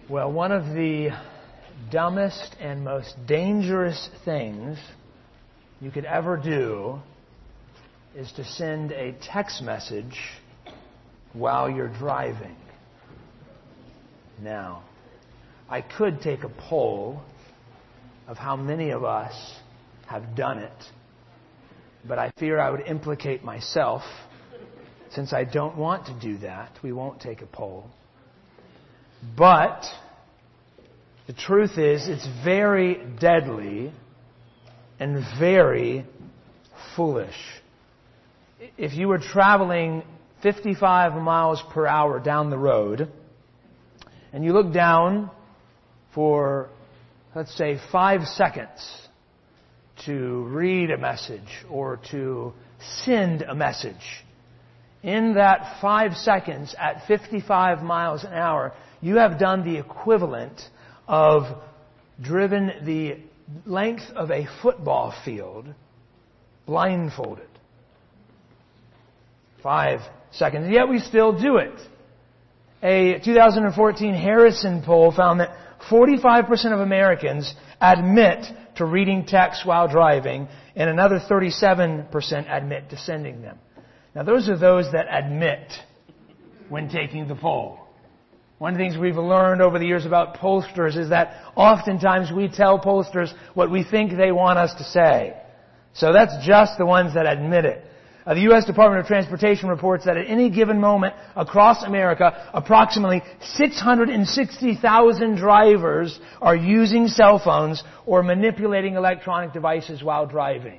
Well, one of the dumbest and most dangerous things you could ever do is to send a text message while you're driving. Now, I could take a poll of how many of us have done it, but I fear I would implicate myself. Since I don't want to do that, we won't take a poll. But the truth is, it's very deadly and very foolish. If you were traveling 55 miles per hour down the road, and you look down for, let's say, 5 seconds to read a message or to send a message, in that 5 seconds at 55 miles an hour, you have done the equivalent of driven the length of a football field blindfolded. 5 seconds. And yet we still do it. A 2014 Harrison poll found that 45% of Americans admit to reading text while driving, and another 37% admit to sending them. Now, those are those that admit when taking the poll. One of the things we've learned over the years about pollsters is that oftentimes we tell pollsters what we think they want us to say. So that's just the ones that admit it. The U.S. Department of Transportation reports that at any given moment across America, approximately 660,000 drivers are using cell phones or manipulating electronic devices while driving.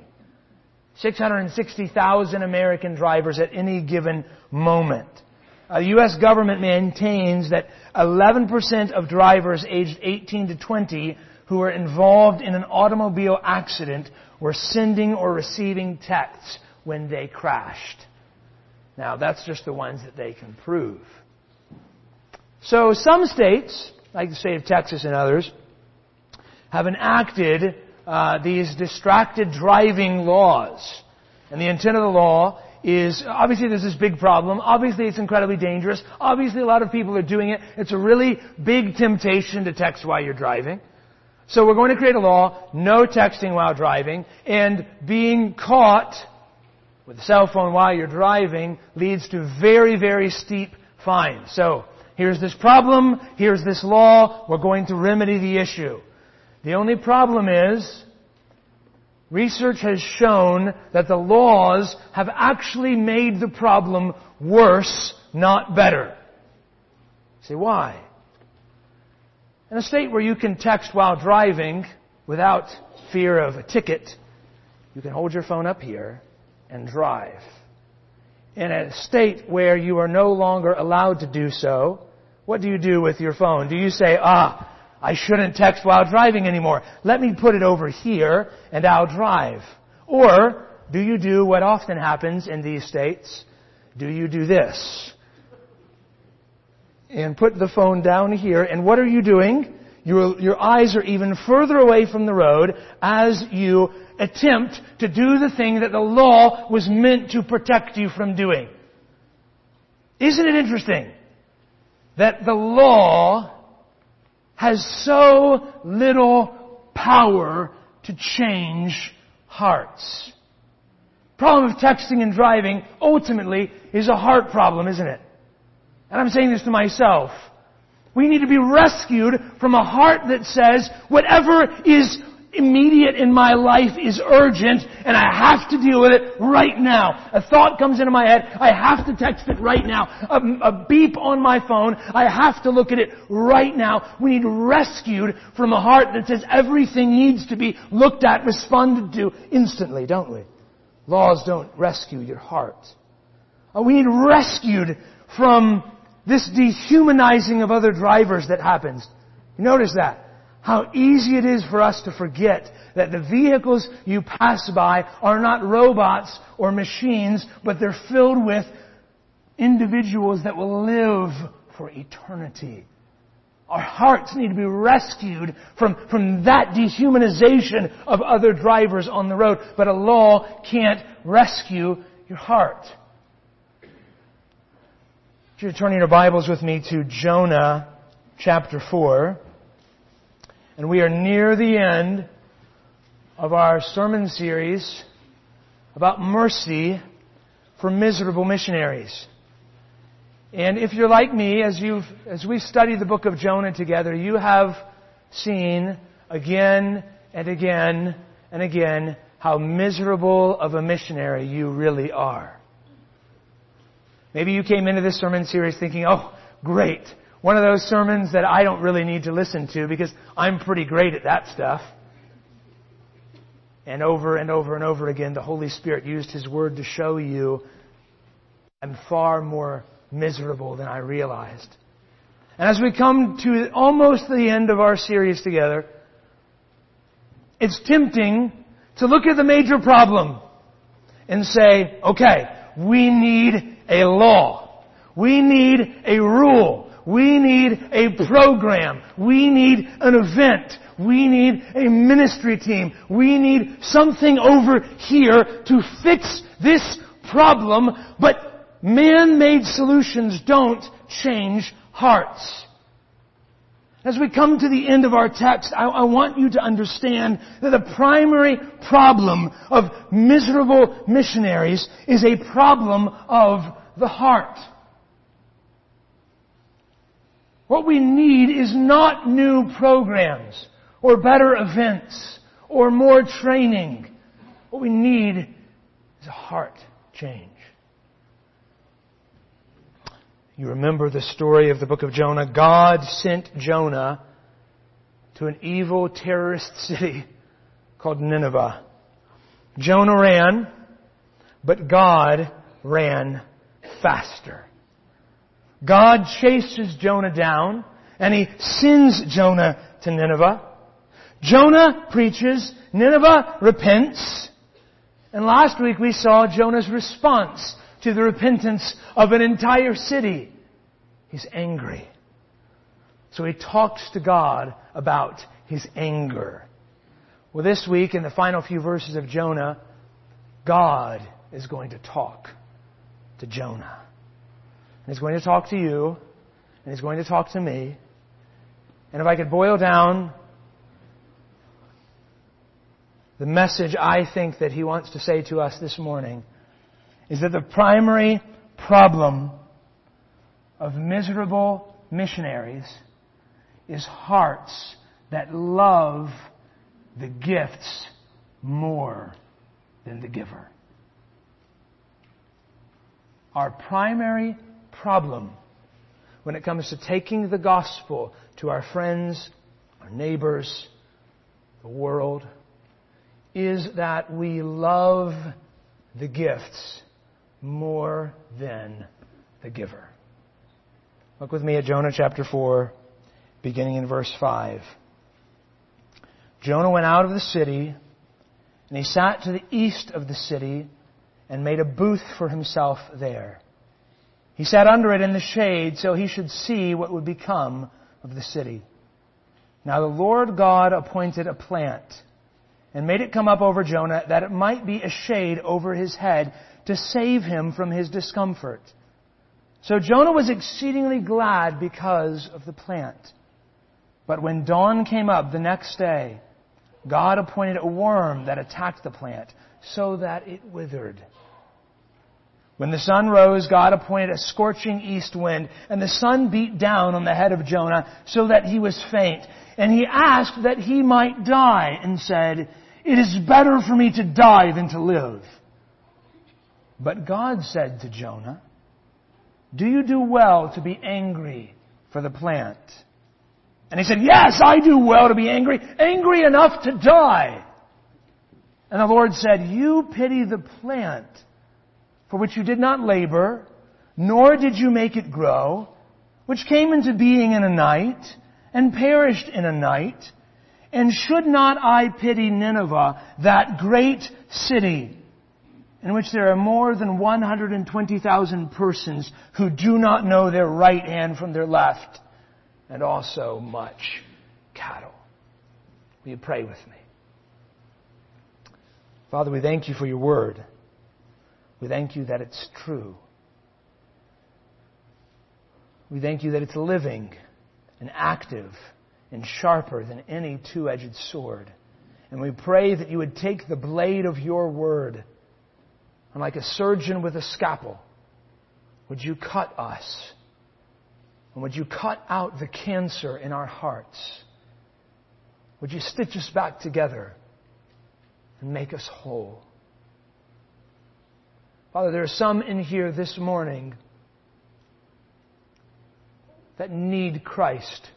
660,000 American drivers at any given moment. The U.S. government maintains that 11% of drivers aged 18 to 20 who were involved in an automobile accident were sending or receiving texts when they crashed. Now, that's just the ones that they can prove. So some states, like the state of Texas and others, have enacted these distracted driving laws. And the intent of the law is, obviously there's this big problem. Obviously it's incredibly dangerous. Obviously a lot of people are doing it. It's a really big temptation to text while you're driving. So we're going to create a law, no texting while driving, and being caught with a cell phone while you're driving leads to very, very steep fines. So here's this problem, here's this law, we're going to remedy the issue. The only problem is, research has shown that the laws have actually made the problem worse, not better. You say, why? In a state where you can text while driving without fear of a ticket, you can hold your phone up here and drive. In a state where you are no longer allowed to do so, what do you do with your phone? Do you say, I shouldn't text while driving anymore. Let me put it over here and I'll drive. Or do you do what often happens in these states? Do you do this? And put the phone down here. And what are you doing? Your eyes are even further away from the road as you attempt to do the thing that the law was meant to protect you from doing. Isn't it interesting that the law has so little power to change hearts? Problem of texting and driving ultimately is a heart problem, isn't it? And I'm saying this to myself. We need to be rescued from a heart that says whatever is immediate in my life is urgent and I have to deal with it right now. A thought comes into my head, I have to text it right now. A beep on my phone, I have to look at it right now. We need rescued from a heart that says everything needs to be looked at, responded to instantly, don't we? Laws don't rescue your heart. We need rescued from this dehumanizing of other drivers that happens. You notice that? How easy it is for us to forget that the vehicles you pass by are not robots or machines, but they're filled with individuals that will live for eternity. Our hearts need to be rescued from that dehumanization of other drivers on the road. But a law can't rescue your heart. If you're turning your Bibles with me to Jonah chapter 4. And we are near the end of our sermon series about mercy for miserable missionaries. And if you're like me, as we study the book of Jonah together, you have seen again and again and again how miserable of a missionary you really are. Maybe you came into this sermon series thinking, oh, great. One of those sermons that I don't really need to listen to because I'm pretty great at that stuff. And over and over and over again, the Holy Spirit used His Word to show you I'm far more miserable than I realized. And as we come to almost the end of our series together, it's tempting to look at the major problem and say, okay, we need a law. We need a rule. We need a program. We need an event. We need a ministry team. We need something over here to fix this problem. But man-made solutions don't change hearts. As we come to the end of our text, I want you to understand that the primary problem of miserable missionaries is a problem of the heart. What we need is not new programs or better events or more training. What we need is a heart change. You remember the story of the book of Jonah. God sent Jonah to an evil terrorist city called Nineveh. Jonah ran, but God ran faster. God chases Jonah down, and He sends Jonah to Nineveh. Jonah preaches, Nineveh repents. And last week we saw Jonah's response to the repentance of an entire city. He's angry. So he talks to God about his anger. Well, this week, in the final few verses of Jonah, God is going to talk to Jonah. And He's going to talk to you, and He's going to talk to me. And if I could boil down the message I think that He wants to say to us this morning, is that the primary problem of miserable missionaries is hearts that love the gifts more than the giver. Our primary problem when it comes to taking the gospel to our friends, our neighbors, the world, is that we love the gifts more than the giver. Look with me at Jonah chapter 4, beginning in verse 5. Jonah went out of the city, and he sat to the east of the city and made a booth for himself there. He sat under it in the shade so he should see what would become of the city. Now the Lord God appointed a plant and made it come up over Jonah that it might be a shade over his head to save him from his discomfort. So Jonah was exceedingly glad because of the plant. But when dawn came up the next day, God appointed a worm that attacked the plant so that it withered. When the sun rose, God appointed a scorching east wind, and the sun beat down on the head of Jonah so that he was faint. And he asked that he might die and said, "It is better for me to die than to live." But God said to Jonah, "Do you do well to be angry for the plant?" And he said, "Yes, I do well to be angry enough to die." And the Lord said, "You pity the plant for which you did not labor, nor did you make it grow, which came into being in a night and perished in a night. And should not I pity Nineveh, that great city, in which there are more than 120,000 persons who do not know their right hand from their left, and also much cattle?" Will you pray with me? Father, we thank You for Your word. We thank You that it's true. We thank You that it's living and active and sharper than any two-edged sword. And we pray that you would take the blade of your word, and like a surgeon with a scalpel, would you cut us? And would you cut out the cancer in our hearts? Would you stitch us back together and make us whole? Father, there are some in here this morning that need Christ.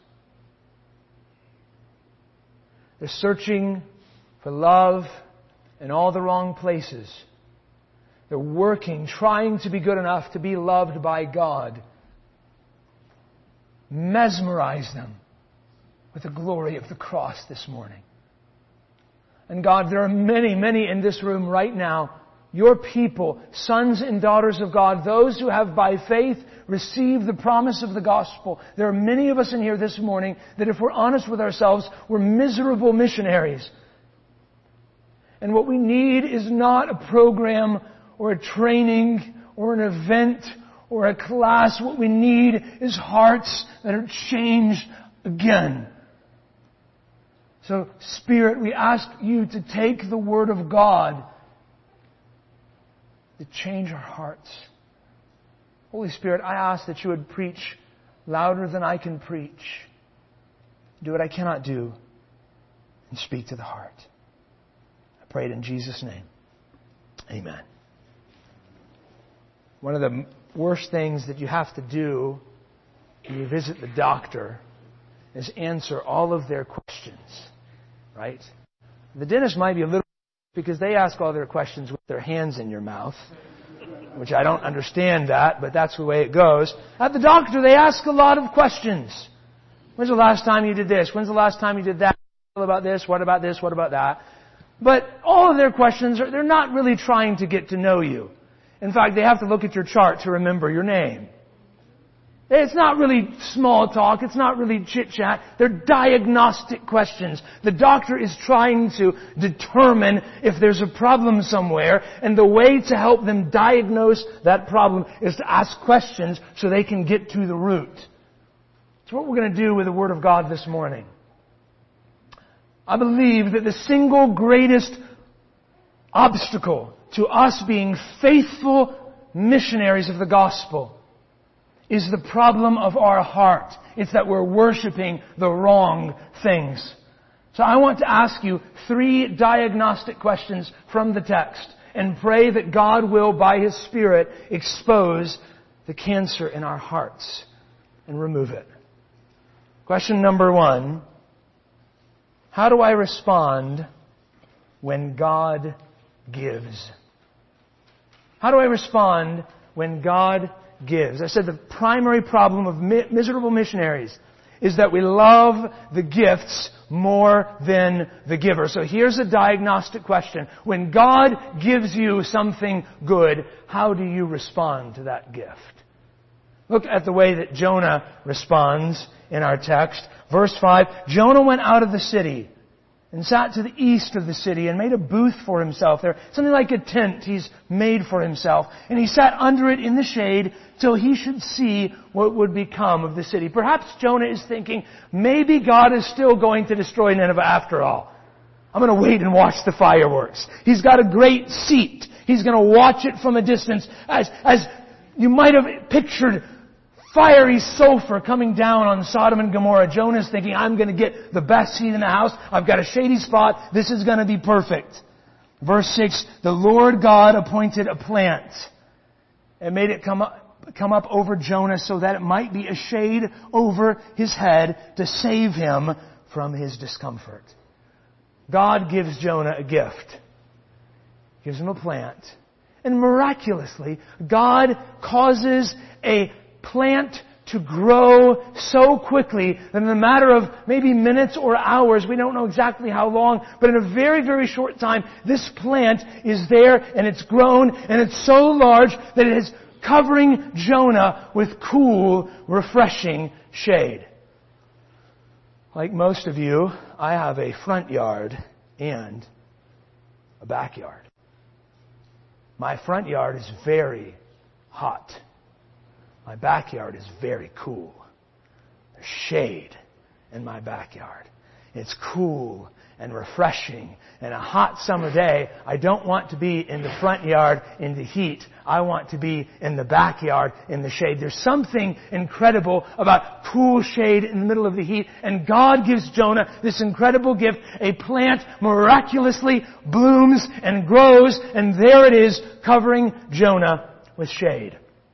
They're searching for love in all the wrong places. They're working, trying to be good enough to be loved by God. Mesmerize them with the glory of the cross this morning. And God, there are many, many in this room right now, your people, sons and daughters of God, those who have by faith received the promise of the gospel. There are many of us in here this morning that, if we're honest with ourselves, we're miserable missionaries. And what we need is not a program or a training or an event or a class. What we need is hearts that are changed again. So, Spirit, we ask you to take the Word of God to change our hearts. Holy Spirit, I ask that you would preach louder than I can preach. Do what I cannot do and speak to the heart. I pray it in Jesus' name. Amen. One of the worst things that you have to do when you visit the doctor is answer all of their questions. Right? The dentist might be a little, because they ask all their questions with their hands in your mouth, which I don't understand that, but that's the way it goes. At the doctor, they ask a lot of questions. When's the last time you did this? When's the last time you did that? What about this? What about this? What about that? But all of their questions, they're not really trying to get to know you. In fact, they have to look at your chart to remember your name. It's not really small talk. It's not really chit-chat. They're diagnostic questions. The doctor is trying to determine if there's a problem somewhere, and the way to help them diagnose that problem is to ask questions so they can get to the root. That's what we're going to do with the Word of God this morning. I believe that the single greatest obstacle to us being faithful missionaries of the gospel is the problem of our heart. It's that we're worshiping the wrong things. So I want to ask you 3 diagnostic questions from the text and pray that God will, by His Spirit, expose the cancer in our hearts and remove it. Question number 1. How do I respond when God gives? How do I respond when God gives? I said the primary problem of miserable missionaries is that we love the gifts more than the giver. So here's a diagnostic question. When God gives you something good, how do you respond to that gift? Look at the way that Jonah responds in our text. Verse 5, Jonah went out of the city and sat to the east of the city and made a booth for himself there. Something like a tent he's made for himself. And he sat under it in the shade till he should see what would become of the city. Perhaps Jonah is thinking, maybe God is still going to destroy Nineveh after all. I'm going to wait and watch the fireworks. He's got a great seat. He's going to watch it from a distance. As you might have pictured fiery sulfur coming down on Sodom and Gomorrah. Jonah's thinking, I'm going to get the best seat in the house. I've got a shady spot. This is going to be perfect. Verse 6, the Lord God appointed a plant and made it come up over Jonah so that it might be a shade over his head to save him from his discomfort. God gives Jonah a gift. Gives him a plant. And miraculously, God causes a plant to grow so quickly that in a matter of maybe minutes or hours, we don't know exactly how long, but in a very, very short time, this plant is there and it's grown and it's so large that it is covering Jonah with cool, refreshing shade. Like most of you, I have a front yard and a backyard. My front yard is very hot. My backyard is very cool. There's shade in my backyard. It's cool and refreshing. And a hot summer day, I don't want to be in the front yard in the heat. I want to be in the backyard in the shade. There's something incredible about cool shade in the middle of the heat. And God gives Jonah this incredible gift. A plant miraculously blooms and grows, and there it is, covering Jonah with shade.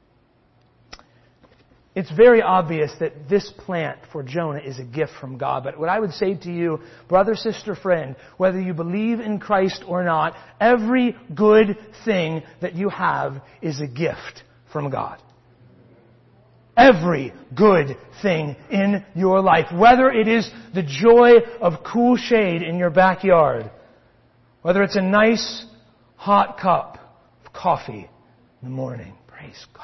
It's very obvious that this plant for Jonah is a gift from God. But what I would say to you, brother, sister, friend, whether you believe in Christ or not, every good thing that you have is a gift from God. Every good thing in your life, whether it is the joy of cool shade in your backyard, whether it's a nice hot cup of coffee in the morning, praise God.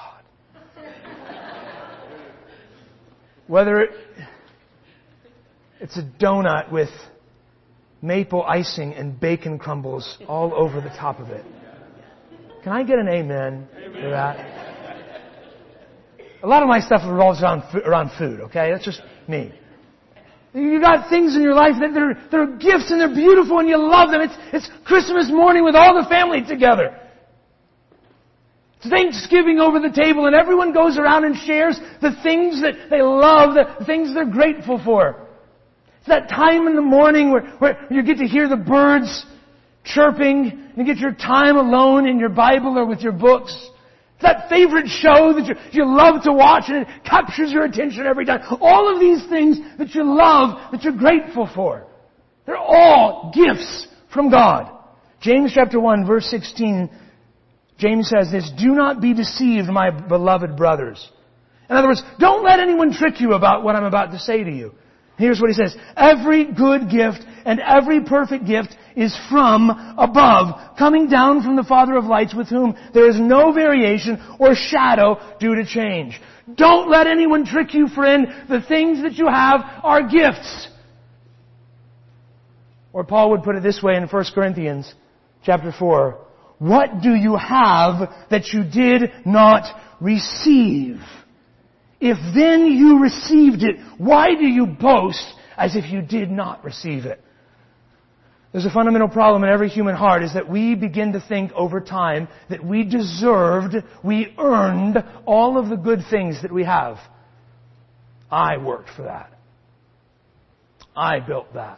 Whether it's a donut with maple icing and bacon crumbles all over the top of it. Can I get an amen for that? A lot of my stuff revolves around food, okay? That's just me. You got things in your life that they're gifts and they're beautiful and you love them. It's Christmas morning with all the family together. It's Thanksgiving over the table and everyone goes around and shares the things that they love, the things they're grateful for. It's that time in the morning where you get to hear the birds chirping, and you get your time alone in your Bible or with your books. It's that favorite show that you love to watch and it captures your attention every time. All of these things that you love, that you're grateful for, they're all gifts from God. James chapter 1 verse 16, James says this, "Do not be deceived, my beloved brothers." In other words, don't let anyone trick you about what I'm about to say to you. Here's what he says. "Every good gift and every perfect gift is from above, coming down from the Father of lights, with whom there is no variation or shadow due to change." Don't let anyone trick you, friend. The things that you have are gifts. Or Paul would put it this way in 1 Corinthians chapter 4. "What do you have that you did not receive? If then you received it, why do you boast as if you did not receive it?" There's a fundamental problem in every human heart, is that we begin to think over time that we deserved, we earned all of the good things that we have. I worked for that. I built that.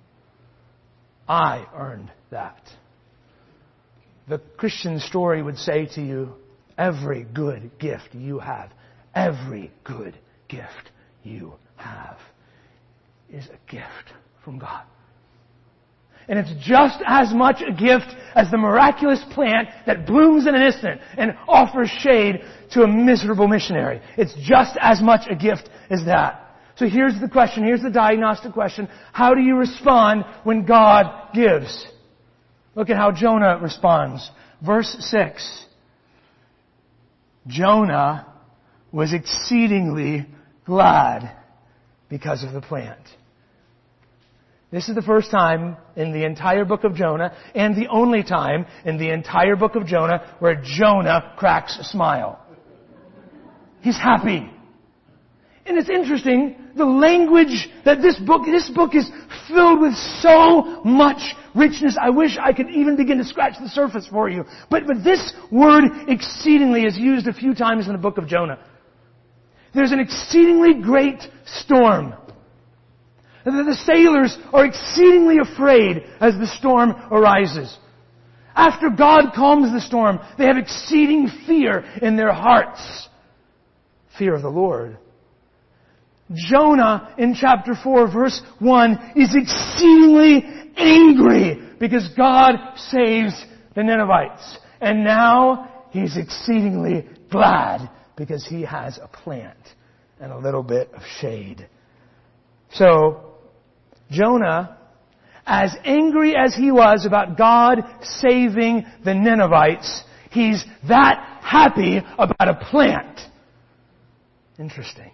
I earned that. The Christian story would say to you, every good gift you have, every good gift you have is a gift from God. And it's just as much a gift as the miraculous plant that blooms in an instant and offers shade to a miserable missionary. It's just as much a gift as that. So here's the question, here's the diagnostic question. How do you respond when God gives? Look at how Jonah responds. Verse 6. Jonah was exceedingly glad because of the plant. This is the first time in the entire book of Jonah, and the only time in the entire book of Jonah where Jonah cracks a smile. He's happy. And it's interesting, the language that this book is filled with so much richness. I wish I could even begin to scratch the surface for you. But this word exceedingly is used a few times in the book of Jonah. There's an exceedingly great storm. The sailors are exceedingly afraid as the storm arises. After God calms the storm, they have exceeding fear in their hearts. Fear of the Lord. Jonah in chapter 4 verse 1 is exceedingly angry because God saves the Ninevites. And now he's exceedingly glad because he has a plant and a little bit of shade. So, Jonah, as angry as he was about God saving the Ninevites, he's that happy about a plant. Interesting.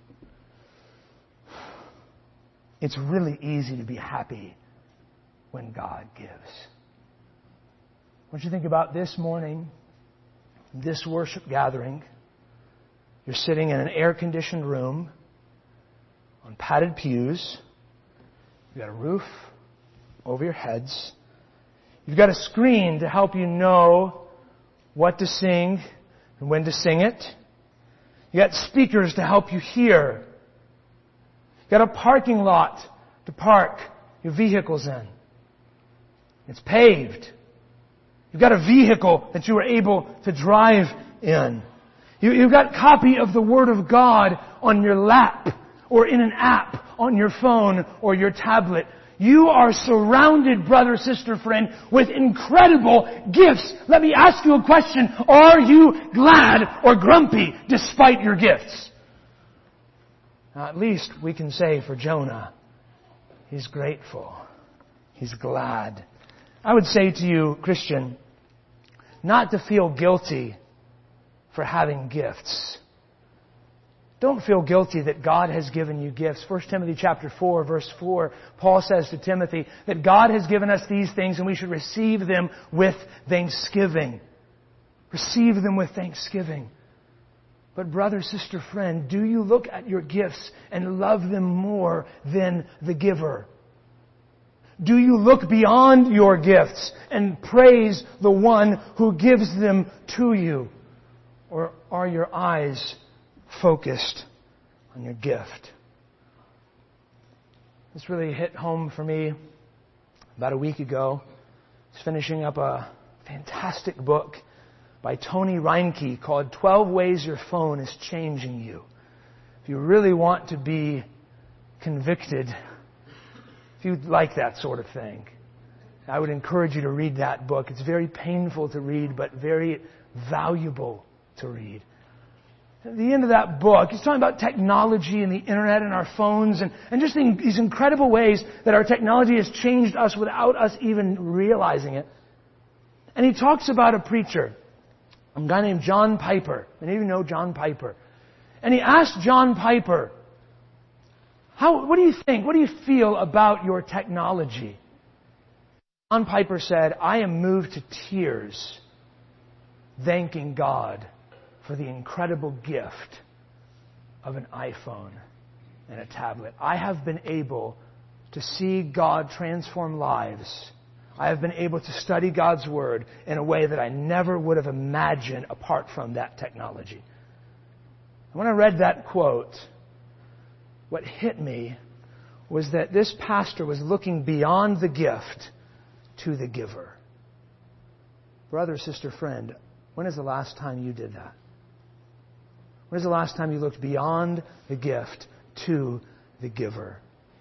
It's really easy to be happy when God gives. What do you think about this morning, this worship gathering? You're sitting in an air-conditioned room. on padded pews. You've got a roof over your heads. You've got a screen to help you know what to sing and when to sing it. You've got speakers to help you hear. You've got a parking lot to park your vehicles in. It's paved. You've got a vehicle that you are able to drive in. You've got a copy of the Word of God on your lap or in an app on your phone or your tablet. You are surrounded, brother, sister, friend, with incredible gifts. Let me ask you a question. Are you glad or grumpy despite your gifts? Now, at least we can say for Jonah, he's grateful. He's glad. I would say to you, Christian, not to feel guilty for having gifts. Don't feel guilty that God has given you gifts. 1 Timothy chapter 4, verse 4, Paul says to Timothy that God has given us these things and we should receive them with thanksgiving. Receive them with thanksgiving. But brother, sister, friend, do you look at your gifts and love them more than the giver? Do you look beyond your gifts and praise the one who gives them to you? Or are your eyes focused on your gift? This really hit home for me about a week ago. I was finishing up a fantastic book by Tony Reinke called 12 Ways Your Phone is Changing You. If you really want to be convicted, if you like that sort of thing, I would encourage you to read that book. It's very painful to read, but very valuable to read. At the end of that book, he's talking about technology and the internet and our phones and just these incredible ways that our technology has changed us without us even realizing it. And he talks about a preacher, a guy named John Piper. Many of you know John Piper. And he asked John Piper, what do you think? What do you feel about your technology? John Piper said, I am moved to tears thanking God for the incredible gift of an iPhone and a tablet. I have been able to see God transform lives. I have been able to study God's Word in a way that I never would have imagined apart from that technology. And when I read that quote, what hit me was that this pastor was looking beyond the gift to the giver. Brother, sister, friend, when is the last time you did that? When is the last time you looked beyond the gift to the giver?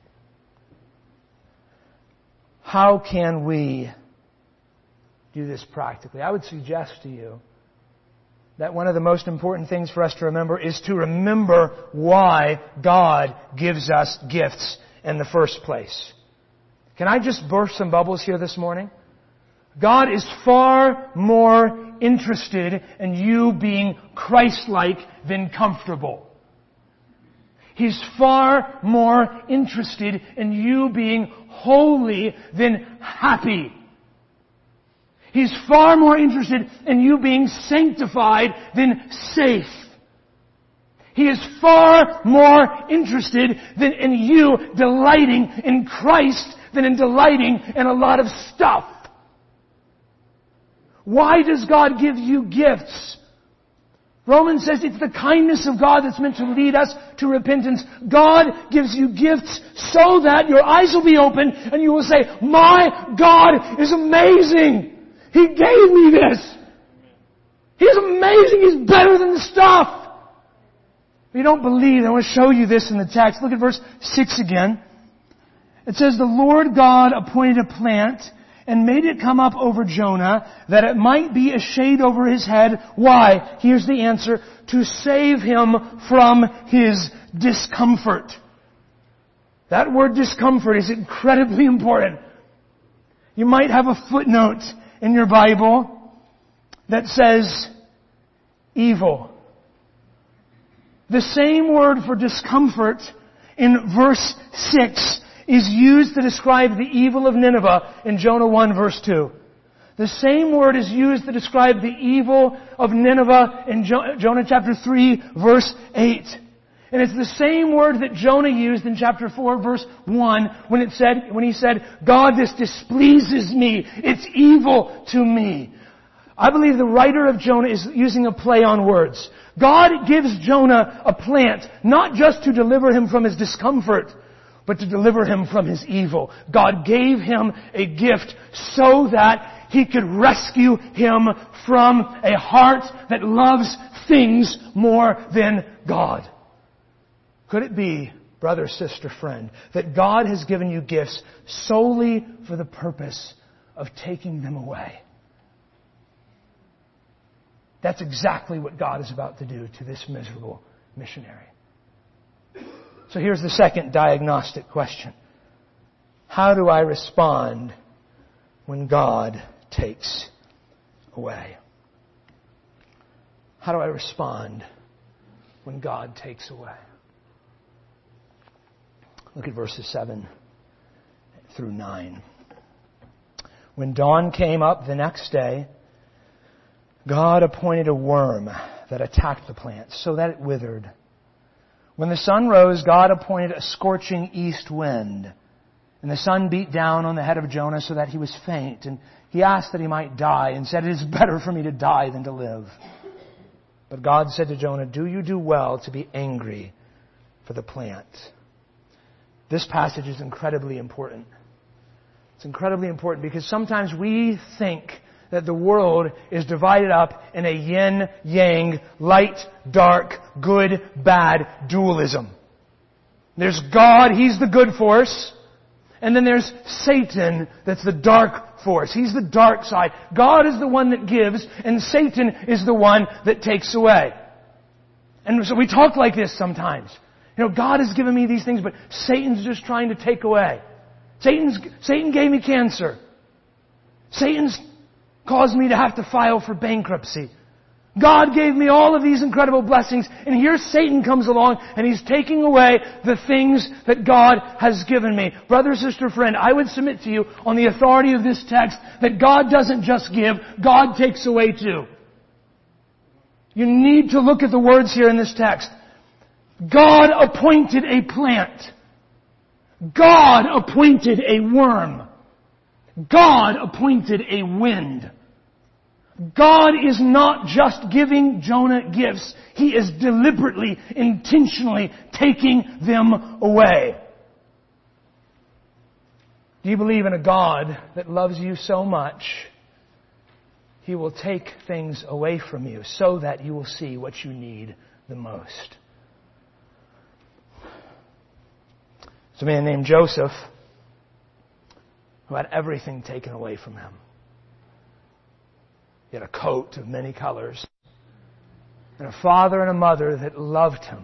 How can we do this practically? I would suggest to you that one of the most important things for us to remember is to remember why God gives us gifts in the first place. Can I just burst some bubbles here this morning? God is far more interested in you being Christ-like than comfortable. He's far more interested in you being holy than happy. He's far more interested in you being sanctified than safe. He is far more interested than in you delighting in Christ than in delighting in a lot of stuff. Why does God give you gifts? Romans says it's the kindness of God that's meant to lead us to repentance. God gives you gifts so that your eyes will be open and you will say, my God is amazing. He gave me this. He's amazing. He's better than the stuff. If you don't believe, I want to show you this in the text. Look at verse 6 again. It says, the Lord God appointed a plant and made it come up over Jonah, that it might be a shade over his head. Why? Here's the answer. To save him from his discomfort. That word discomfort is incredibly important. You might have a footnote in your Bible that says evil. The same word for discomfort in verse 6 is used to describe the evil of Nineveh in Jonah 1 verse 2. The same word is used to describe the evil of Nineveh in Jonah chapter 3 verse 8. And it's the same word that Jonah used in chapter 4, verse 1, when he said, God, this displeases me. It's evil to me. I believe the writer of Jonah is using a play on words. God gives Jonah a plant, not just to deliver him from his discomfort, but to deliver him from his evil. God gave him a gift so that He could rescue him from a heart that loves things more than God. Could it be, brother, sister, friend, that God has given you gifts solely for the purpose of taking them away? That's exactly what God is about to do to this miserable missionary. So here's the second diagnostic question. How do I respond when God takes away? How do I respond when God takes away? Look at verses 7 through 9. When dawn came up the next day, God appointed a worm that attacked the plant so that it withered. When the sun rose, God appointed a scorching east wind, and the sun beat down on the head of Jonah so that he was faint, and he asked that he might die and said, "It is better for me to die than to live." But God said to Jonah, "Do you do well to be angry for the plant?" This passage is incredibly important. It's incredibly important because sometimes we think that the world is divided up in a yin-yang, light, dark, good, bad dualism. There's God, He's the good force. And then there's Satan, that's the dark force. He's the dark side. God is the one that gives, and Satan is the one that takes away. And so we talk like this sometimes. You know, God has given me these things, but Satan's just trying to take away. Satan gave me cancer. Satan's caused me to have to file for bankruptcy. God gave me all of these incredible blessings, and here Satan comes along and he's taking away the things that God has given me. Brother, sister, friend, I would submit to you on the authority of this text that God doesn't just give, God takes away too. You need to look at the words here in this text. God appointed a plant. God appointed a worm. God appointed a wind. God is not just giving Jonah gifts. He is deliberately, intentionally taking them away. Do you believe in a God that loves you so much, He will take things away from you so that you will see what you need the most? There's a man named Joseph who had everything taken away from him. He had a coat of many colors, and a father and a mother that loved him.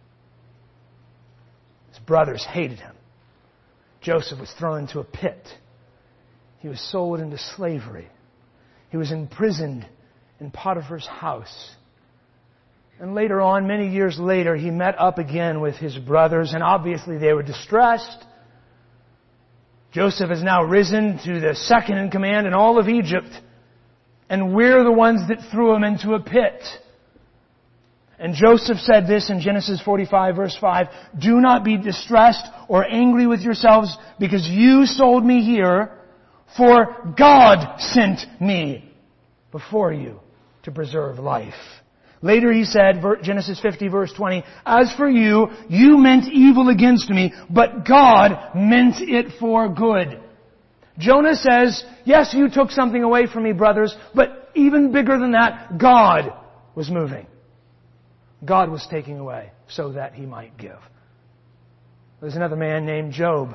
His brothers hated him. Joseph was thrown into a pit. He was sold into slavery. He was imprisoned in Potiphar's house. And later on, many years later, he met up again with his brothers, and obviously they were distressed. Joseph has now risen to the second in command in all of Egypt. And we're the ones that threw him into a pit. And Joseph said this in Genesis 45 verse 5, "Do not be distressed or angry with yourselves because you sold me here, for God sent me before you to preserve life." Later he said, Genesis 50 verse 20, "As for you, you meant evil against me, but God meant it for good." Jonah says, yes, you took something away from me, brothers, but even bigger than that, God was moving. God was taking away so that He might give. There's another man named Job.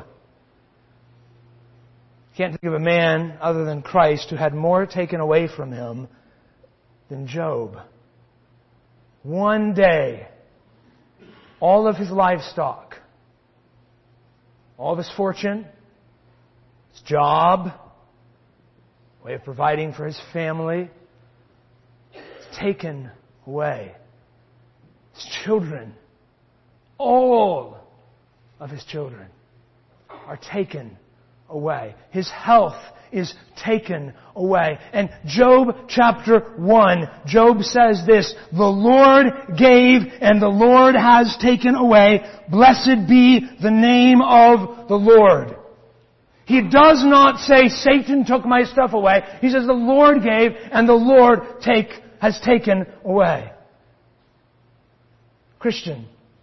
Can't think of a man other than Christ who had more taken away from him than Job. One day, all of his livestock, all of his fortune, his job, way of providing for his family, it's taken away. His children, all of his children are taken away. His health is taken away. And Job chapter 1, Job says this, "The Lord gave and the Lord has taken away. Blessed be the name of the Lord." He does not say, "Satan took my stuff away." He says, "The Lord gave and the Lord has taken away." Christian,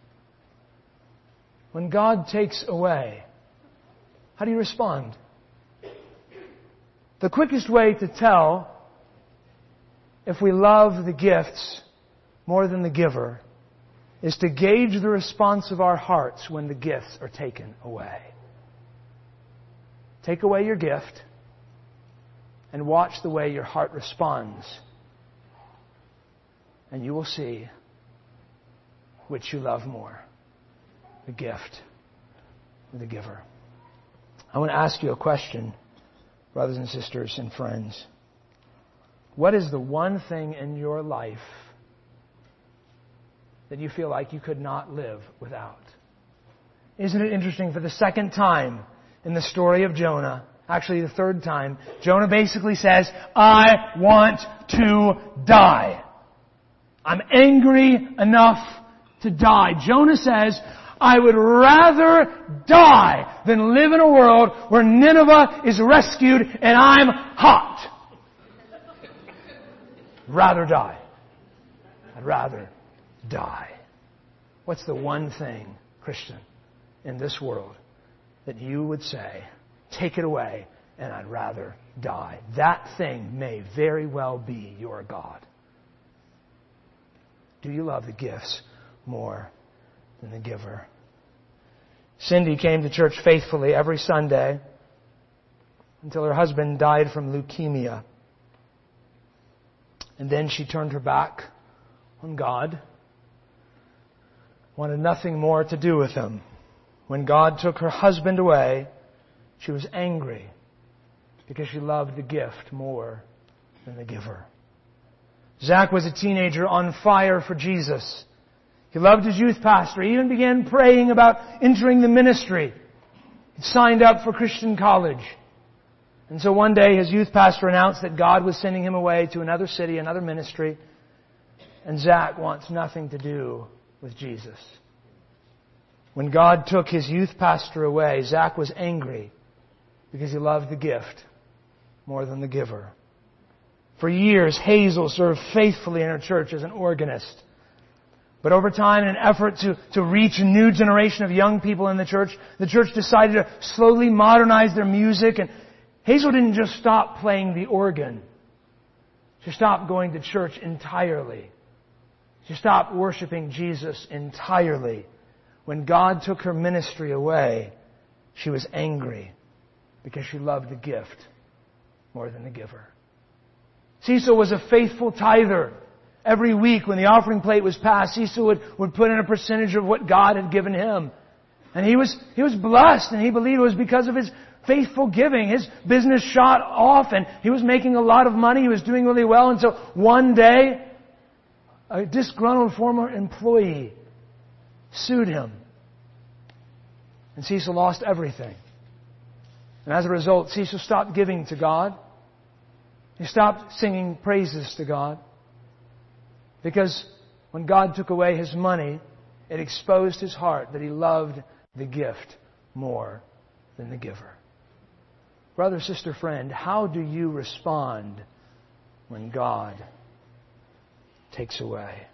when God takes away, how do you respond? The quickest way to tell if we love the gifts more than the giver is to gauge the response of our hearts when the gifts are taken away. Take away your gift and watch the way your heart responds, and you will see which you love more, the gift or the giver. I want to ask you a question, brothers and sisters and friends. What is the one thing in your life that you feel like you could not live without? Isn't it interesting, for the second time in the story of Jonah, actually the third time, Jonah basically says, "I want to die. I'm angry enough to die." Jonah says, "I would rather die than live in a world where Nineveh is rescued and I'm hot. Rather die. I'd rather die." What's the one thing, Christian, in this world that you would say, "Take it away and I'd rather die"? That thing may very well be your God. Do you love the gifts more than the giver? Cindy came to church faithfully every Sunday until her husband died from leukemia. And then she turned her back on God, wanted nothing more to do with Him. When God took her husband away, she was angry because she loved the gift more than the giver. Zach was a teenager on fire for Jesus. He loved his youth pastor. He even began praying about entering the ministry. He signed up for Christian college. And so one day his youth pastor announced that God was sending him away to another city, another ministry. And Zach wants nothing to do with Jesus. When God took his youth pastor away, Zach was angry because he loved the gift more than the giver. For years, Hazel served faithfully in her church as an organist. But over time, in an effort to reach a new generation of young people in the church decided to slowly modernize their music. And Hazel didn't just stop playing the organ. She stopped going to church entirely. She stopped worshiping Jesus entirely. When God took her ministry away, she was angry because she loved the gift more than the giver. Cecil was a faithful tither. Every week when the offering plate was passed, Cecil would put in a percentage of what God had given him. And he was blessed, and he believed it was because of his faithful giving. His business shot off and he was making a lot of money. He was doing really well until one day a disgruntled former employee sued him. And Cecil lost everything. And as a result, Cecil stopped giving to God. He stopped singing praises to God. Because when God took away his money, it exposed his heart that he loved the gift more than the giver. Brother, sister, friend, how do you respond when God takes away?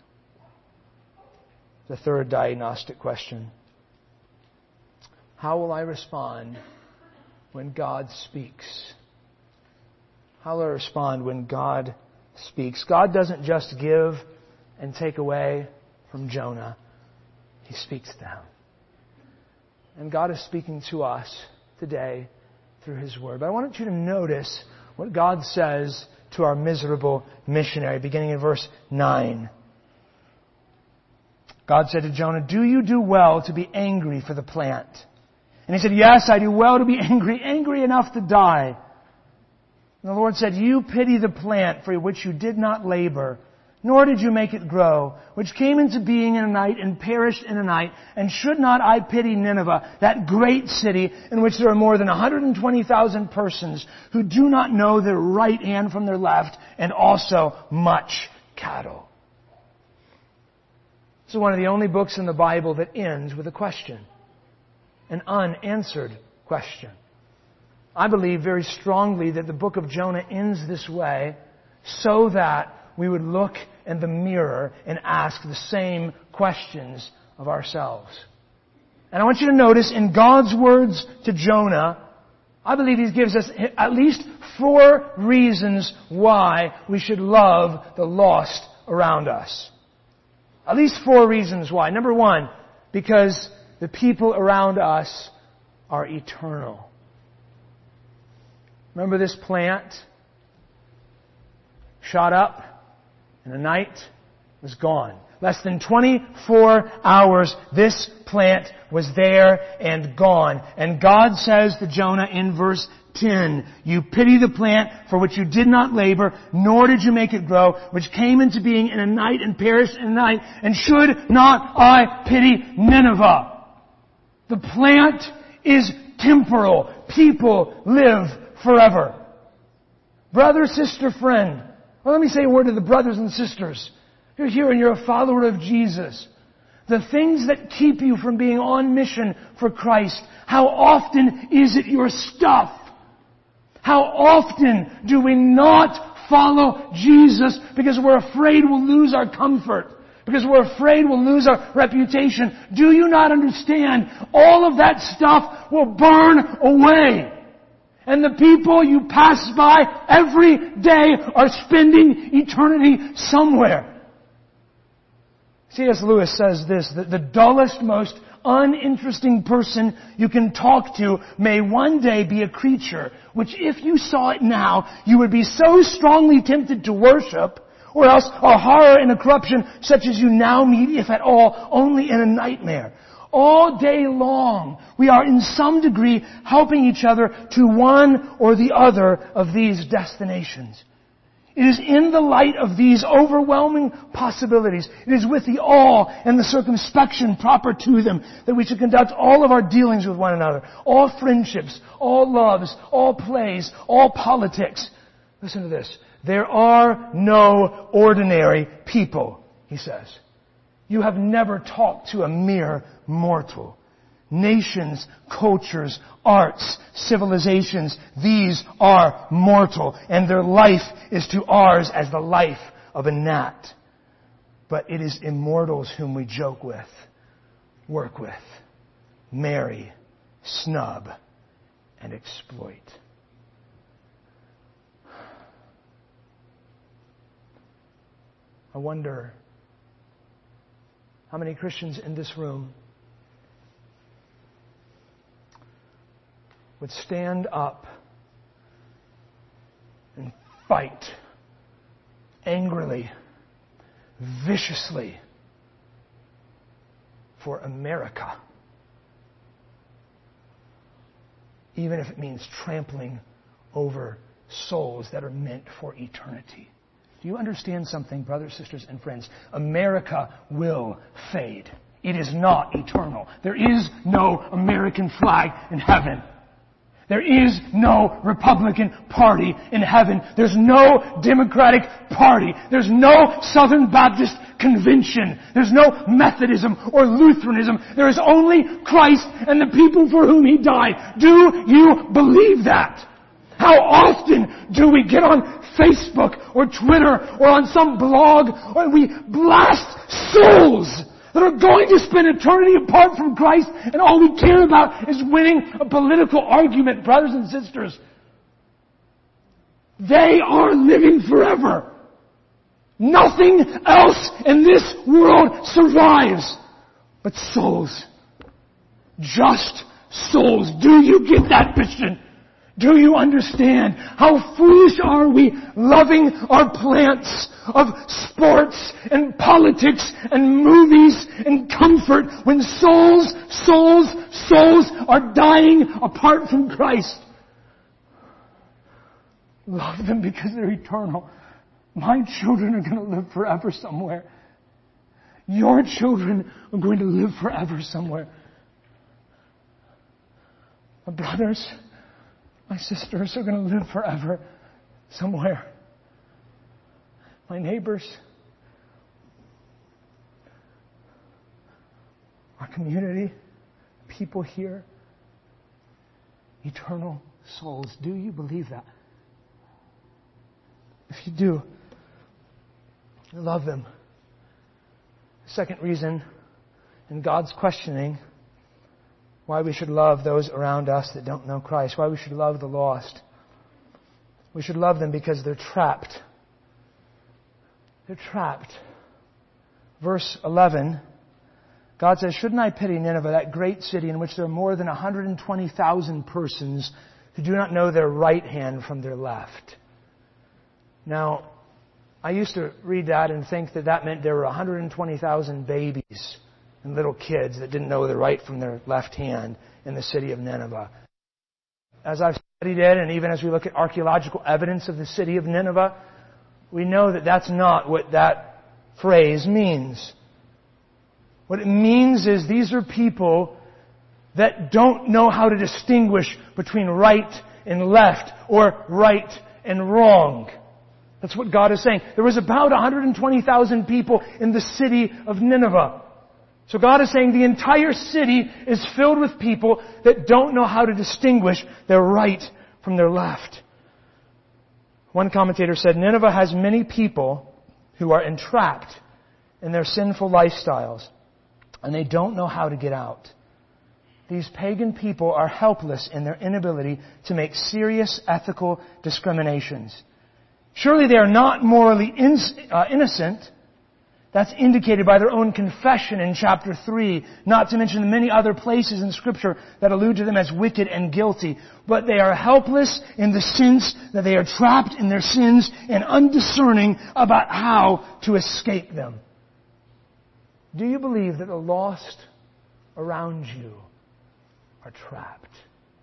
The third diagnostic question. How will I respond when God speaks? How will I respond when God speaks? God doesn't just give and take away from Jonah. He speaks to him. And God is speaking to us today through His Word. But I want you to notice what God says to our miserable missionary, beginning in verse 9. God said to Jonah, "Do you do well to be angry for the plant?" And he said, "Yes, I do well to be angry enough to die." And the Lord said, "You pity the plant for which you did not labor, nor did you make it grow, which came into being in a night and perished in a night. And should not I pity Nineveh, that great city in which there are more than 120,000 persons who do not know their right hand from their left, and also much cattle? This is one of the only books in the Bible that ends with a question. An unanswered question. I believe very strongly that the book of Jonah ends this way so that we would look in the mirror and ask the same questions of ourselves. And I want you to notice in God's words to Jonah, I believe He gives us at least 4 reasons why we should love the lost around us. At least 4 reasons why. Number 1, because the people around us are eternal. Remember this plant? Shot up in a night, was gone. Less than 24 hours, this plant was there and gone. And God says to Jonah in verse 10, you pity the plant for which you did not labor, nor did you make it grow, which came into being in a night and perished in a night. And should not I pity Nineveh? The plant is temporal. People live forever. Brother, sister, friend. Well, let me say a word to the brothers and sisters. You're here and you're a follower of Jesus. The things that keep you from being on mission for Christ, how often is it your stuff? How often do we not follow Jesus because we're afraid we'll lose our comfort? Because we're afraid we'll lose our reputation? Do you not understand? All of that stuff will burn away. And the people you pass by every day are spending eternity somewhere. C.S. Lewis says this, that the dullest, most uninteresting person you can talk to may one day be a creature which, if you saw it now, you would be so strongly tempted to worship, or else a horror and a corruption such as you now meet, if at all, only in a nightmare. All day long, we are in some degree helping each other to one or the other of these destinations. It is in the light of these overwhelming possibilities, it is with the awe and the circumspection proper to them that we should conduct all of our dealings with one another, all friendships, all loves, all plays, all politics. Listen to this. There are no ordinary people, he says. You have never talked to a mere mortal. Nations, cultures, arts, civilizations, these are mortal, and their life is to ours as the life of a gnat. But it is immortals whom we joke with, work with, marry, snub, and exploit. I wonder how many Christians in this room would stand up and fight angrily, viciously for America, even if it means trampling over souls that are meant for eternity. Do you understand something, brothers, sisters, and friends? America will fade. It is not eternal. There is no American flag in heaven. There is no Republican Party in heaven. There's no Democratic Party. There's no Southern Baptist Convention. There's no Methodism or Lutheranism. There is only Christ and the people for whom He died. Do you believe that? How often do we get on Facebook or Twitter or on some blog and we blast souls that are going to spend eternity apart from Christ, and all we care about is winning a political argument, brothers and sisters? They are living forever. Nothing else in this world survives but souls. Just souls. Do you get that, Christian? Do you understand? How foolish are we loving our plants of sports and politics and movies and comfort when souls are dying apart from Christ? Love them because they're eternal. My children are going to live forever somewhere. Your children are going to live forever somewhere. My brothers, my sisters are going to live forever somewhere. My neighbors, our community, people here, eternal souls. Do you believe that? If you do, love them. Second reason in God's questioning why we should love those around us that don't know Christ, why we should love the lost. We should love them because they're trapped. They're trapped. Verse 11, God says, shouldn't I pity Nineveh, that great city in which there are more than 120,000 persons who do not know their right hand from their left? Now, I used to read that and think that that meant there were 120,000 babies and little kids that didn't know their right from their left hand in the city of Nineveh. As I've studied it, and even as we look at archaeological evidence of the city of Nineveh, we know that that's not what that phrase means. What it means is these are people that don't know how to distinguish between right and left or right and wrong. That's what God is saying. There was about 120,000 people in the city of Nineveh. So God is saying the entire city is filled with people that don't know how to distinguish their right from their left. One commentator said, Nineveh has many people who are entrapped in their sinful lifestyles, and they don't know how to get out. These pagan people are helpless in their inability to make serious ethical discriminations. Surely they are not morally innocent. That's indicated by their own confession in chapter 3, not to mention the many other places in Scripture that allude to them as wicked and guilty. But they are helpless in the sense that they are trapped in their sins and undiscerning about how to escape them. Do you believe that the lost around you are trapped?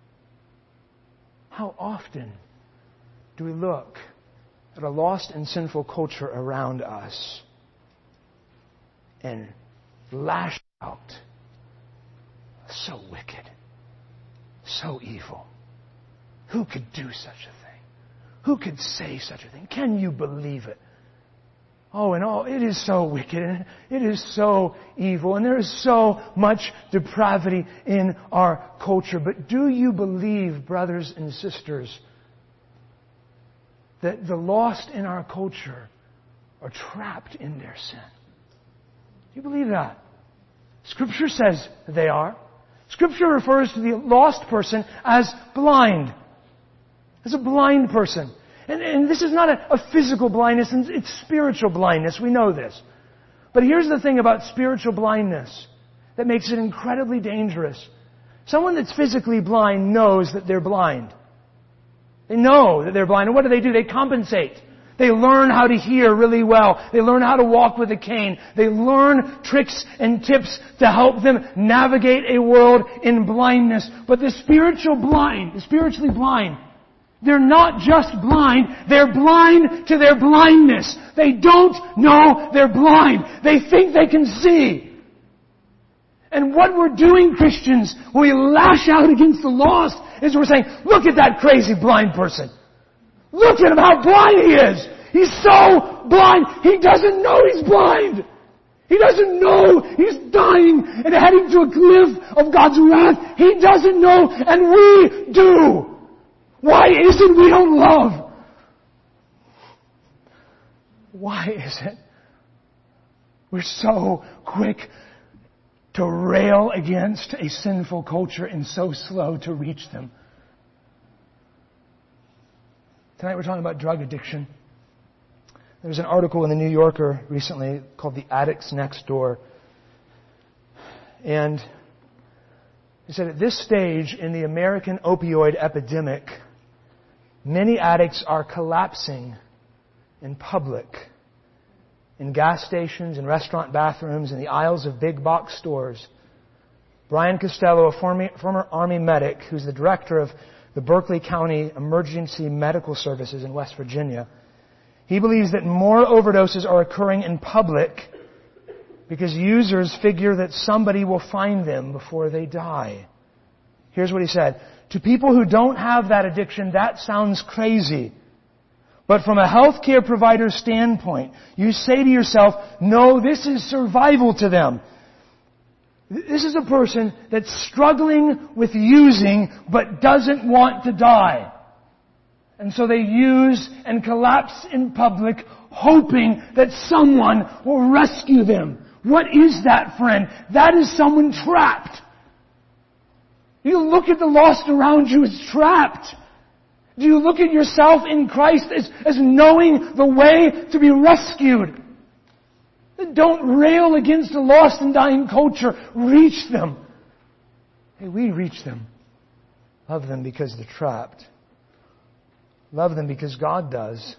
How often do we look at a lost and sinful culture around us and lash out? So wicked. So evil. Who could do such a thing? Who could say such a thing? Can you believe it? It is so wicked and it is so evil and there is so much depravity in our culture. But do you believe, brothers and sisters, that the lost in our culture are trapped in their sin? Do you believe that? Scripture says they are. Scripture refers to the lost person as blind. As a blind person. And this is not a physical blindness, it's spiritual blindness. We know this. But here's the thing about spiritual blindness that makes it incredibly dangerous. Someone that's physically blind knows that they're blind. They know that they're blind. And what do? They compensate. They learn how to hear really well. They learn how to walk with a cane. They learn tricks and tips to help them navigate a world in blindness. But the spiritually blind, they're not just blind, they're blind to their blindness. They don't know they're blind. They think they can see. And what we're doing, Christians, when we lash out against the lost, is we're saying, look at that crazy blind person. Look at him, how blind he is. He's so blind, he doesn't know he's blind. He doesn't know he's dying and heading to a cliff of God's wrath. He doesn't know, and we do. Why is it we don't love? Why is it we're so quick to rail against a sinful culture and so slow to reach them? Tonight we're talking about drug addiction. There was an article in the New Yorker recently called The Addicts Next Door. And it said at this stage in the American opioid epidemic, many addicts are collapsing in public, in gas stations, in restaurant bathrooms, in the aisles of big box stores. Brian Costello, a former Army medic who's the director of the Berkeley County Emergency Medical Services in West Virginia, He believes that more overdoses are occurring in public because users figure that somebody will find them before they die. Here's what he said. To people who don't have that addiction, that sounds crazy. But from a healthcare provider's standpoint, you say to yourself, no, this is survival to them. This is a person that's struggling with using but doesn't want to die. And so they use and collapse in public, hoping that someone will rescue them. What is that, friend? That is someone trapped. You look at the lost around you as trapped. Do you look at yourself in Christ as knowing the way to be rescued? Don't rail against a lost and dying culture. Reach them. Hey, we reach them. Love them because they're trapped. Love them because God does.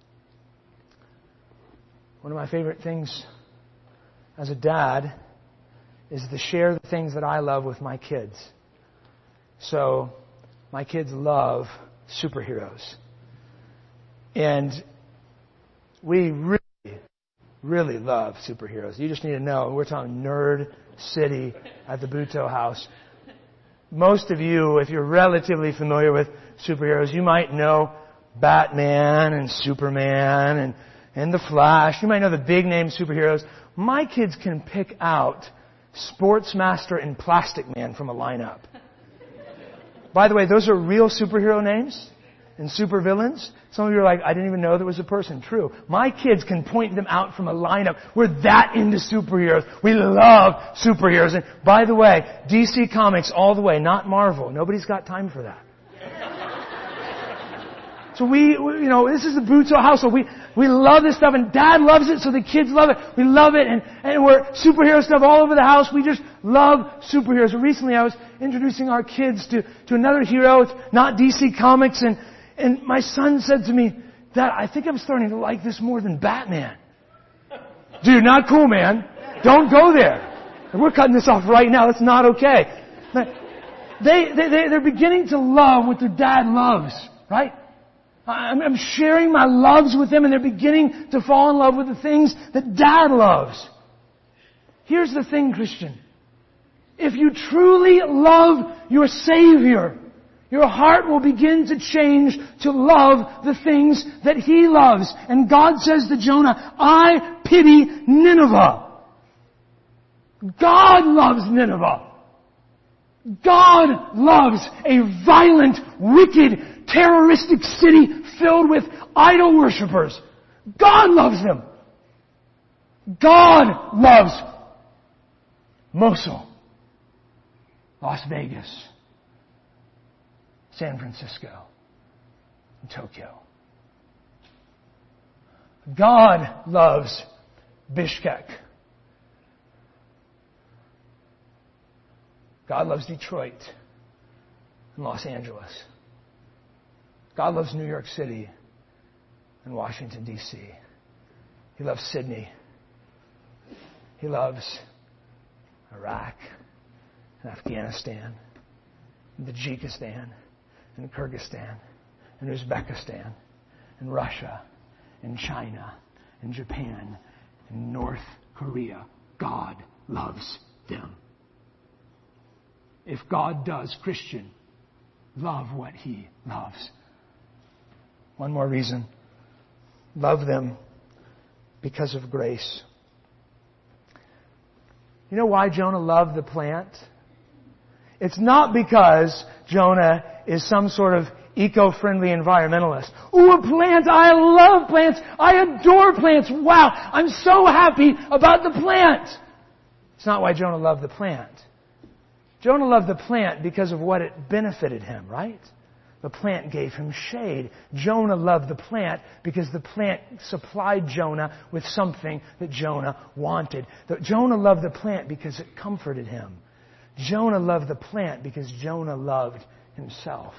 One of my favorite things as a dad is to share the things that I love with my kids. So, my kids love superheroes. And we really love superheroes. You just need to know, we're talking Nerd City at the Butoh House. Most of you, if you're relatively familiar with superheroes, you might know Batman and Superman and The Flash. You might know the big name superheroes. My kids can pick out Sportsmaster and Plastic Man from a lineup. By the way, those are real superhero names and supervillains. Some of you are like, I didn't even know there was a person. True. My kids can point them out from a lineup. We're that into superheroes. We love superheroes. And by the way, DC Comics all the way, not Marvel. Nobody's got time for that. So this is the Butoh household. We love this stuff, and Dad loves it, so the kids love it. We love it, and we're superhero stuff all over the house. We just love superheroes. Recently, I was introducing our kids to another hero. It's not DC Comics, and my son said to me, Dad, I think I'm starting to like this more than Batman. Dude, not cool, man. Don't go there. And we're cutting this off right now. That's not okay. But they're beginning to love what their dad loves, right? I'm sharing my loves with them, and they're beginning to fall in love with the things that Dad loves. Here's the thing, Christian. If you truly love your Savior, your heart will begin to change to love the things that He loves. And God says to Jonah, I pity Nineveh. God loves Nineveh. God loves a violent, wicked, terroristic city filled with idol worshippers. God loves them. God loves Mosul, Las Vegas, San Francisco, and Tokyo. God loves Bishkek. God loves Detroit and Los Angeles. God loves New York City and Washington, D.C. He loves Sydney. He loves Iraq and Afghanistan and Tajikistan and Kyrgyzstan and Uzbekistan and Russia and China and Japan and North Korea. God loves them. If God does, Christian, love what He loves. One more reason. Love them because of grace. You know why Jonah loved the plant? It's not because Jonah is some sort of eco-friendly environmentalist. Ooh, a plant! I love plants! I adore plants! Wow! I'm so happy about the plant! It's not why Jonah loved the plant. Jonah loved the plant because of what it benefited him, right? The plant gave him shade. Jonah loved the plant because the plant supplied Jonah with something that Jonah wanted. Jonah loved the plant because it comforted him. Jonah loved the plant because Jonah loved himself.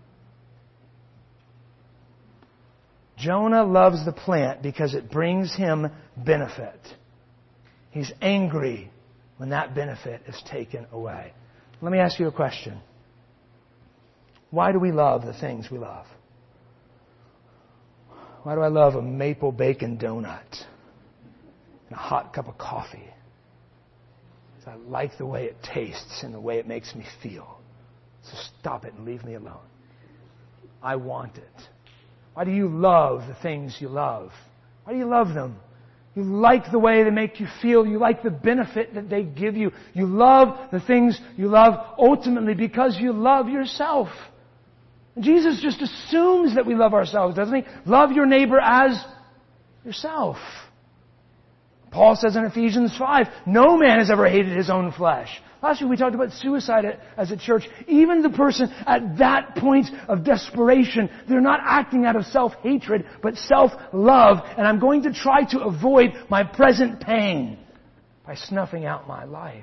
Jonah loves the plant because it brings him benefit. He's angry when that benefit is taken away. Let me ask you a question. Why do we love the things we love? Why do I love a maple bacon donut and a hot cup of coffee? Because I like the way it tastes and the way it makes me feel. So stop it and leave me alone. I want it. Why do you love the things you love? Why do you love them? You like the way they make you feel. You like the benefit that they give you. You love the things you love ultimately because you love yourself. And Jesus just assumes that we love ourselves, doesn't He? Love your neighbor as yourself. Paul says in Ephesians 5, no man has ever hated his own flesh. Last week we talked about suicide as a church. Even the person at that point of desperation, they're not acting out of self-hatred, but self-love. And I'm going to try to avoid my present pain by snuffing out my life.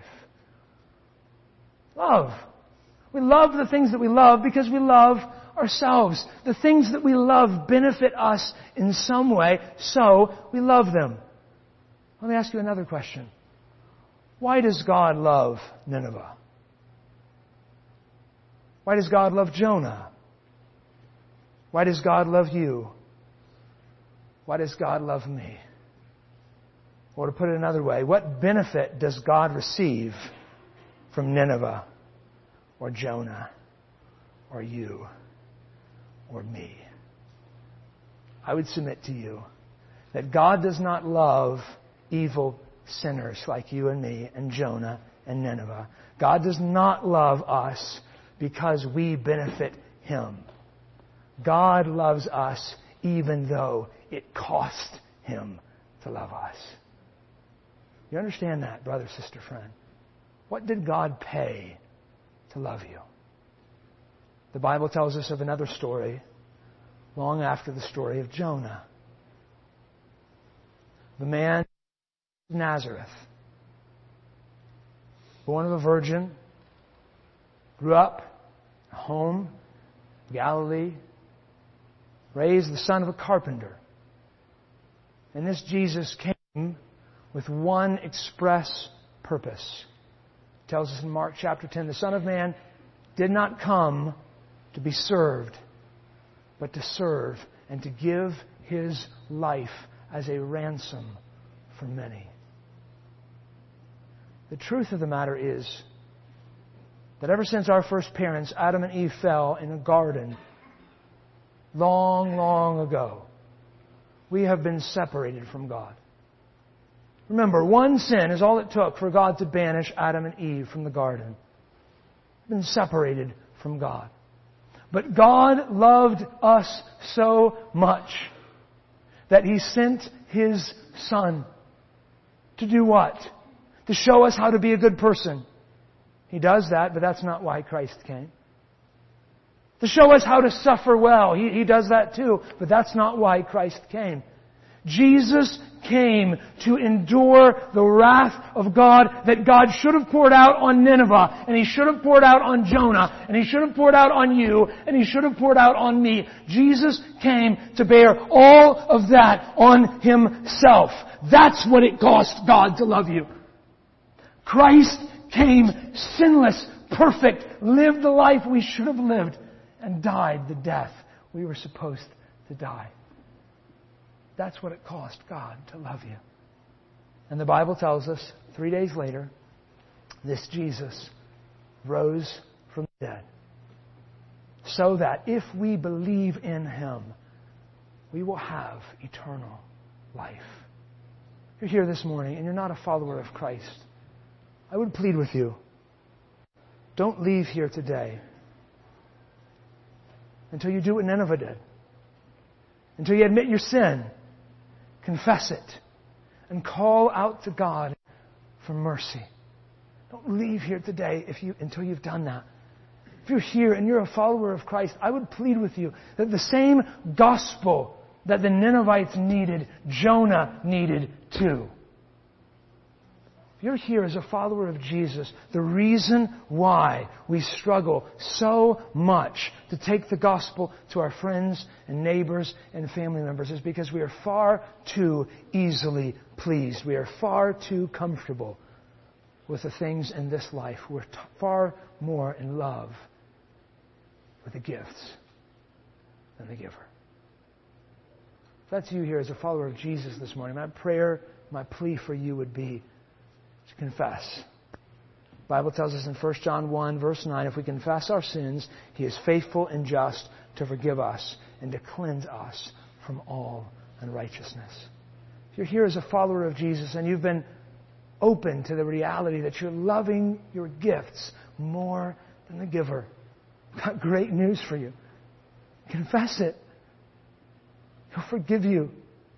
Love. We love the things that we love because we love ourselves. The things that we love benefit us in some way, so we love them. Let me ask you another question. Why does God love Nineveh? Why does God love Jonah? Why does God love you? Why does God love me? Or to put it another way, what benefit does God receive from Nineveh or Jonah or you or me? I would submit to you that God does not love evil sinners like you and me and Jonah and Nineveh. God does not love us because we benefit Him. God loves us even though it cost Him to love us. You understand that, brother, sister, friend? What did God pay to love you? The Bible tells us of another story long after the story of Jonah. The man of Nazareth, born of a virgin, grew up in a home, Galilee, raised the son of a carpenter. And this Jesus came with one express purpose. It tells us in Mark chapter 10, the Son of Man did not come to be served, but to serve and to give His life as a ransom for many. The truth of the matter is that ever since our first parents, Adam and Eve, fell in a garden long, long ago, we have been separated from God. Remember, one sin is all it took for God to banish Adam and Eve from the garden. Been separated from God. But God loved us so much that He sent His Son to do what? To show us how to be a good person. He does that, but that's not why Christ came. To show us how to suffer well. He does that too, but that's not why Christ came. Jesus came to endure the wrath of God that God should have poured out on Nineveh, and He should have poured out on Jonah, and He should have poured out on you, and He should have poured out on me. Jesus came to bear all of that on Himself. That's what it cost God to love you. Christ came sinless, perfect, lived the life we should have lived, and died the death we were supposed to die. That's what it cost God to love you. And the Bible tells us 3 days later, this Jesus rose from the dead. So that if we believe in Him, we will have eternal life. If you're here this morning and you're not a follower of Christ, I would plead with you, don't leave here today until you do what Nineveh did. Until you admit your sin, confess it, and call out to God for mercy. Don't leave here today until you've done that. If you're here and you're a follower of Christ, I would plead with you that the same gospel that the Ninevites needed, Jonah needed too. If you're here as a follower of Jesus, the reason why we struggle so much to take the gospel to our friends and neighbors and family members is because we are far too easily pleased. We are far too comfortable with the things in this life. We're far more in love with the gifts than the giver. If that's you here as a follower of Jesus this morning, my prayer, my plea for you would be to confess. The Bible tells us in 1 John 1, verse 9, if we confess our sins, He is faithful and just to forgive us and to cleanse us from all unrighteousness. If you're here as a follower of Jesus and you've been open to the reality that you're loving your gifts more than the giver, I've got great news for you. Confess it. He'll forgive you.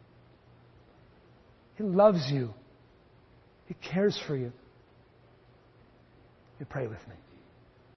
He loves you. He cares for you. You pray with me.